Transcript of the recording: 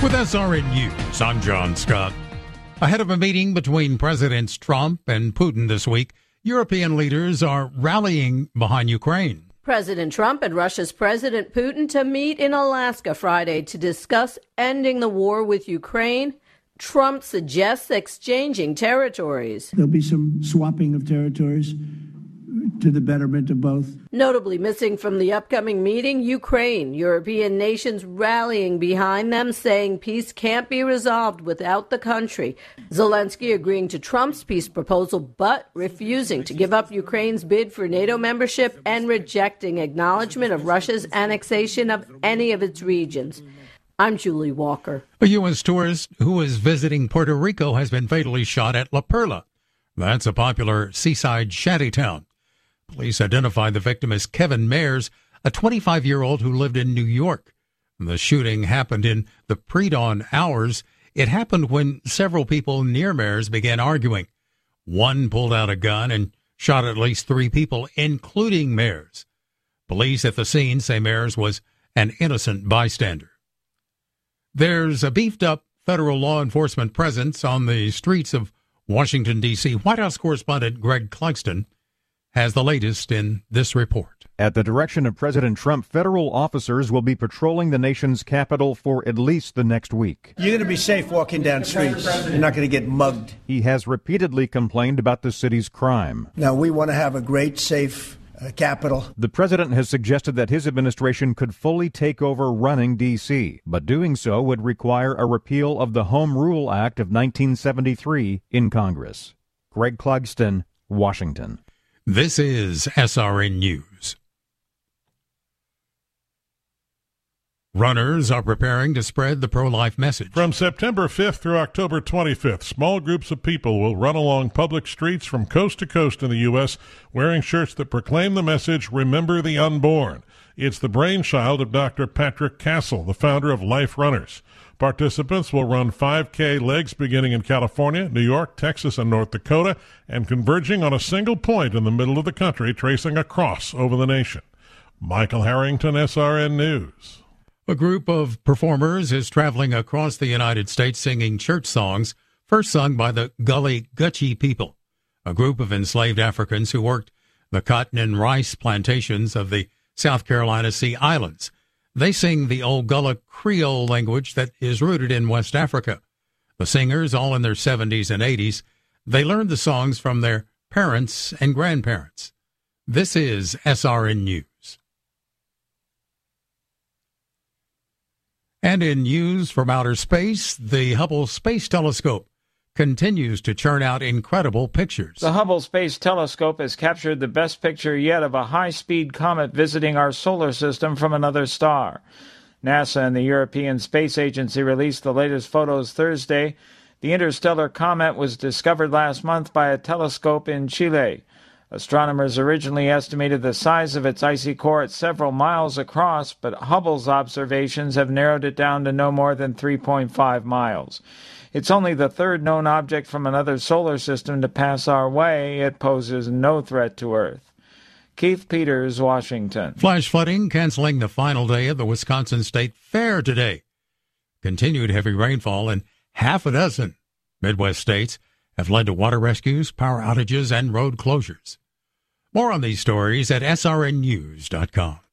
With SRN News, I'm John Scott. Ahead of a meeting between Presidents Trump and Putin this week, European leaders are rallying behind Ukraine. President Trump and Russia's President Putin to meet in Alaska Friday to discuss ending the war with Ukraine. Trump suggests exchanging territories. There'll be some swapping of territories to the betterment of both. Notably missing from the upcoming meeting, Ukraine. European nations rallying behind them, saying peace can't be resolved without the country. Zelensky agreeing to Trump's peace proposal, but refusing to give up Ukraine's bid for NATO membership and rejecting acknowledgement of Russia's annexation of any of its regions. I'm Julie Walker. A U.S. tourist who was visiting Puerto Rico has been fatally shot at La Perla. That's a popular seaside shantytown. Police identified the victim as Kevin Mayers, a 25-year-old who lived in New York. The shooting happened in the pre-dawn hours. It happened when several people near Mayers began arguing. One pulled out a gun and shot at least 3 people, including Mayers. Police at the scene say Mayers was an innocent bystander. There's a beefed-up federal law enforcement presence on the streets of Washington, D.C. White House correspondent Greg Clugston has the latest in this report. At the direction of President Trump, federal officers will be patrolling the nation's capital for at least the next week. You're going to be safe walking down streets. You're not going to get mugged. He has repeatedly complained about the city's crime. Now, we want to have a great, safe capital. The president has suggested that his administration could fully take over running D.C., but doing so would require a repeal of the Home Rule Act of 1973 in Congress. Greg Clugston, Washington. This is SRN News. Runners are preparing to spread the pro-life message. From September 5th through October 25th, small groups of people will run along public streets from coast to coast in the U.S. wearing shirts that proclaim the message, "Remember the Unborn." It's the brainchild of Dr. Patrick Castle, the founder of Life Runners. Participants will run 5K legs beginning in California, New York, Texas, and North Dakota, and converging on a single point in the middle of the country, tracing a cross over the nation. Michael Harrington, SRN News. A group of performers is traveling across the United States singing church songs, first sung by the Gully Gutchie people, a group of enslaved Africans who worked the cotton and rice plantations of the South Carolina Sea Islands. They sing the Old Gullah Creole language that is rooted in West Africa. The singers, all in their 70s and 80s, they learned the songs from their parents and grandparents. This is SRN News. And in news from outer space, the Hubble Space Telescope continues to churn out incredible pictures. The Hubble Space Telescope has captured the best picture yet of a high-speed comet visiting our solar system from another star. NASA and the European Space Agency released the latest photos Thursday. The interstellar comet was discovered last month by a telescope in Chile. Astronomers originally estimated the size of its icy core at several miles across, but Hubble's observations have narrowed it down to no more than 3.5 miles. It's only the third known object from another solar system to pass our way. It poses no threat to Earth. Keith Peters, Washington. Flash flooding canceling the final day of the Wisconsin State Fair today. Continued heavy rainfall in half a dozen Midwest states have led to water rescues, power outages, and road closures. More on these stories at srnnews.com.